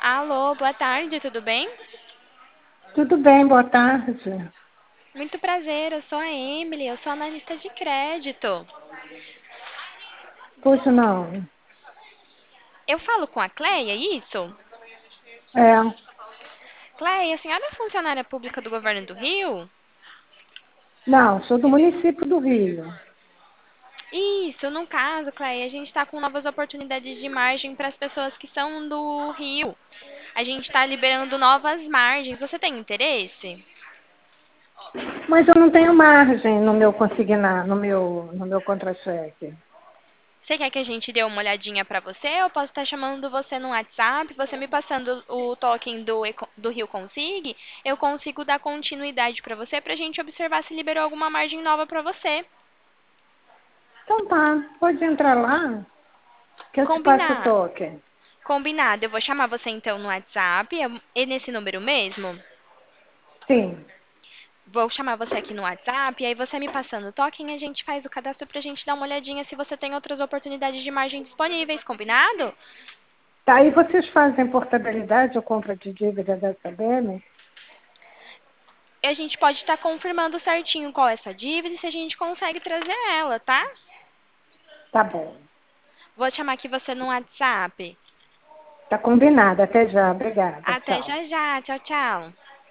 Alô, boa tarde, tudo bem? Tudo bem, boa tarde. Muito prazer, eu sou a Emily, eu sou analista de crédito. Pois não. Eu falo com a Cleia, é isso? É, Cleia, a senhora é funcionária pública do governo do Rio? não, sou do município do Rio. Isso, no caso, Cleia, a gente está com novas oportunidades de margem para as pessoas que são do Rio. A gente está liberando novas margens. Você tem interesse? Mas eu não tenho margem no meu consignar, no meu contra-cheque. Você quer que a gente dê uma olhadinha para você? Eu posso estar chamando você no WhatsApp, você me passando o token do Rio Consig, eu consigo dar continuidade para você para a gente observar se liberou alguma margem nova para você. Então tá, pode entrar lá, que eu te passo o Combinar. token. Combinado. Eu vou chamar você então no WhatsApp, é nesse número mesmo? Sim, Vou chamar você aqui no WhatsApp, e aí você me passando o token, a gente faz o cadastro pra gente dar uma olhadinha se você tem outras oportunidades de margem disponíveis, combinado? tá, aí vocês fazem portabilidade ou compra de dívida da SABEM? E a gente pode estar confirmando certinho qual é essa dívida e se a gente consegue trazer ela, tá? Tá bom. Vou chamar aqui você no WhatsApp. Tá combinado, até já, obrigada, Até tchau. já já. Tchau, tchau.